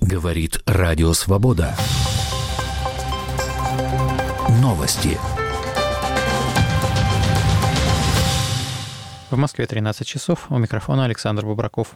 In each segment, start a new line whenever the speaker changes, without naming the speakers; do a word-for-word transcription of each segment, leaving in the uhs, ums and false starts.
Говорит Радио Свобода. Новости.
В Москве тринадцать часов. У микрофона Александр Бубраков.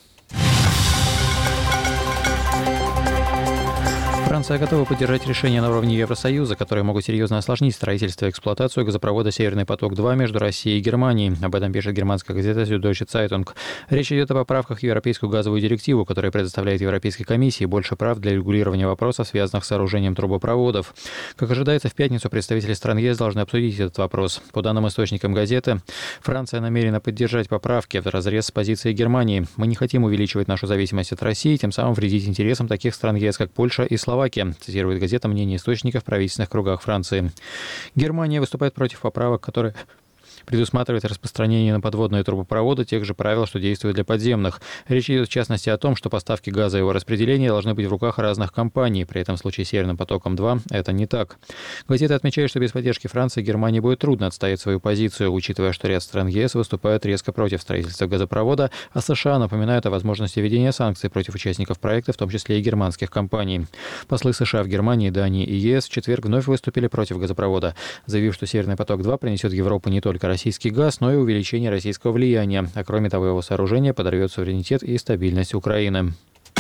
Франция готова поддержать решения на уровне Евросоюза, которые могут серьезно осложнить строительство и эксплуатацию газопровода «Северный поток-два» между Россией и Германией. Об этом пишет германская газета «Süddeutsche Zeitung». Речь идет о поправках в Европейскую газовую директиву, которая предоставляет Европейской комиссии больше прав для регулирования вопросов, связанных с сооружением трубопроводов. Как ожидается, в пятницу представители стран ЕС должны обсудить этот вопрос. По данным источникам газеты, Франция намерена поддержать поправки вразрез с позицией Германии. «Мы не хотим увеличивать нашу зависимость от России, тем самым вредить интересам таких стран ЕС, как Польша и Словакия», цитирует газета мнение источников в правительственных кругах Франции. Германия выступает против поправок, которые предусматривает распространение на подводные трубопроводы тех же правил, что действуют для подземных. Речь идет в частности о том, что поставки газа и его распределение должны быть в руках разных компаний. При этом в случае с «Северным потоком-два» это не так. Газета отмечает, что без поддержки Франции Германии будет трудно отстоять свою позицию, учитывая, что ряд стран ЕС выступают резко против строительства газопровода, а США напоминают о возможности введения санкций против участников проекта, в том числе и германских компаний. Послы США в Германии, Дании и ЕС в четверг вновь выступили против газопровода, заявив, что «Северный поток-два» принесет в Европу не только российский газ, но и увеличение российского влияния, а кроме того, его сооружение подорвет суверенитет и стабильность Украины.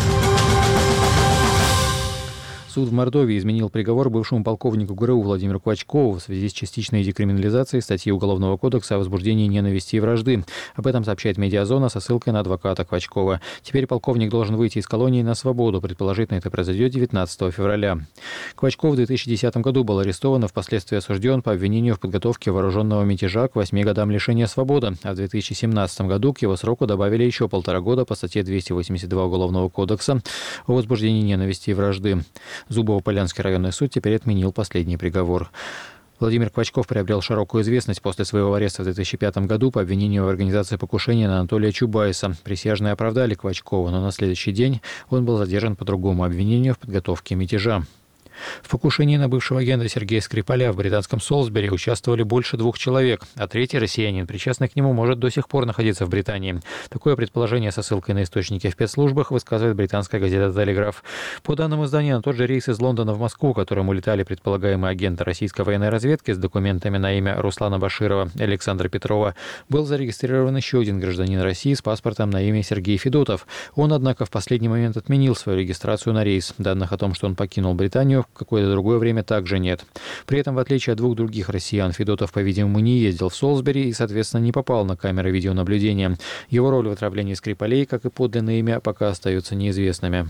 Суд в Мордовии изменил приговор бывшему полковнику ГРУ Владимиру Квачкову в связи с частичной декриминализацией статьи Уголовного кодекса о возбуждении ненависти и вражды. Об этом сообщает «Медиазона» со ссылкой на адвоката Квачкова. Теперь полковник должен выйти из колонии на свободу. Предположительно, это произойдет девятнадцатого февраля. Квачков в две тысячи десятом году был арестован и впоследствии осужден по обвинению в подготовке вооруженного мятежа к восьми годам лишения свободы. А в две тысячи семнадцатом году к его сроку добавили еще полтора года по статье двести восемьдесят два Уголовного кодекса о возбуждении ненависти и вражды. Зубово-Полянский районный суд теперь отменил последний приговор. Владимир Квачков приобрел широкую известность после своего ареста в две тысячи пятом году по обвинению в организации покушения на Анатолия Чубайса. Присяжные оправдали Квачкова, но на следующий день он был задержан по другому обвинению в подготовке мятежа. В покушении на бывшего агента Сергея Скрипаля в британском Солсбери участвовали больше двух человек, а третий россиянин, причастный к нему, может до сих пор находиться в Британии. Такое предположение со ссылкой на источники в спецслужбах высказывает британская газета «Телеграф». По данным издания, на тот же рейс из Лондона в Москву, которым улетали предполагаемые агенты российской военной разведки с документами на имя Руслана Баширова и Александра Петрова, был зарегистрирован еще один гражданин России с паспортом на имя Сергей Федотов. Он, однако, в последний момент отменил свою регистрацию на рейс. Данных о том, что он покинул Британию, в какое-то другое время также нет. При этом, в отличие от двух других россиян, Федотов, по-видимому, не ездил в Солсбери и, соответственно, не попал на камеры видеонаблюдения. Его роль в отравлении Скрипалей, как и подлинное имя, пока остаются неизвестными.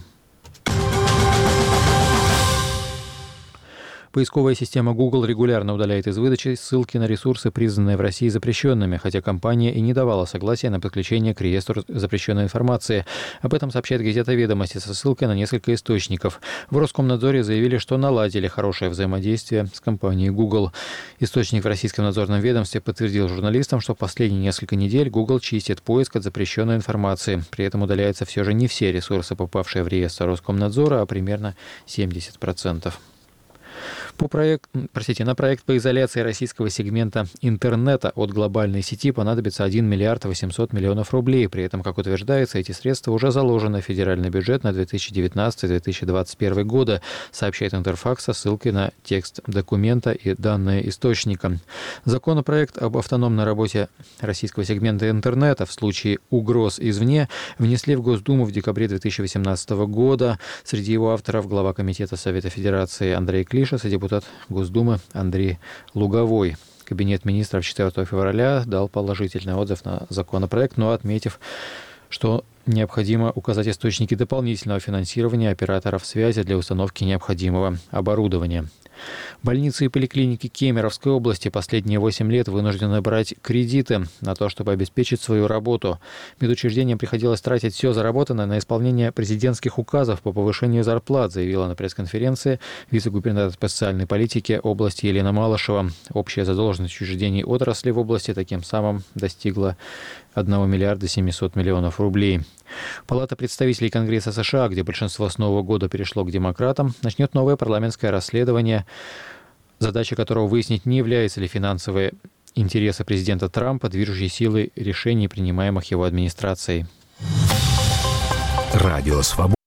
Поисковая система Google регулярно удаляет из выдачи ссылки на ресурсы, признанные в России запрещенными, хотя компания и не давала согласия на подключение к реестру запрещенной информации. Об этом сообщает газета «Ведомости» со ссылкой на несколько источников. В Роскомнадзоре заявили, что наладили хорошее взаимодействие с компанией Google. Источник в российском надзорном ведомстве подтвердил журналистам, что в последние несколько недель Google чистит поиск от запрещенной информации. При этом удаляются все же не все ресурсы, попавшие в реестр Роскомнадзора, а примерно семьдесят процентов. По проект, простите, на проект по изоляции российского сегмента интернета от глобальной сети понадобится один миллиард восемьсот миллионов рублей. При этом, как утверждается, эти средства уже заложены в федеральный бюджет на две тысячи девятнадцатый — две тысячи двадцать первый годы, сообщает Интерфакс со ссылкой на текст документа и данные источника. Законопроект об автономной работе российского сегмента интернета в случае угроз извне внесли в Госдуму в декабре две тысячи восемнадцатого года. Среди его авторов глава Комитета Совета Федерации Андрей Клишес и депутат Госдумы Андрей Луговой. Кабинет министров четвёртого февраля дал положительный отзыв на законопроект, но отметив, что необходимо указать источники дополнительного финансирования операторов связи для установки необходимого оборудования. Больницы и поликлиники Кемеровской области последние восемь лет вынуждены брать кредиты на то, чтобы обеспечить свою работу. Медучреждениям приходилось тратить все заработанное на исполнение президентских указов по повышению зарплат, заявила на пресс-конференции вице-губернатор по социальной политике области Елена Малышева. Общая задолженность учреждений отрасли в области таким самым достигла одного миллиарда семисот миллионов рублей. Палата представителей Конгресса США, где большинство с Нового года перешло к демократам, начнет новое парламентское расследование, задача которого выяснить, не являются ли финансовые интересы президента Трампа движущей силой решений, принимаемых его администрацией.
Радио Свобода.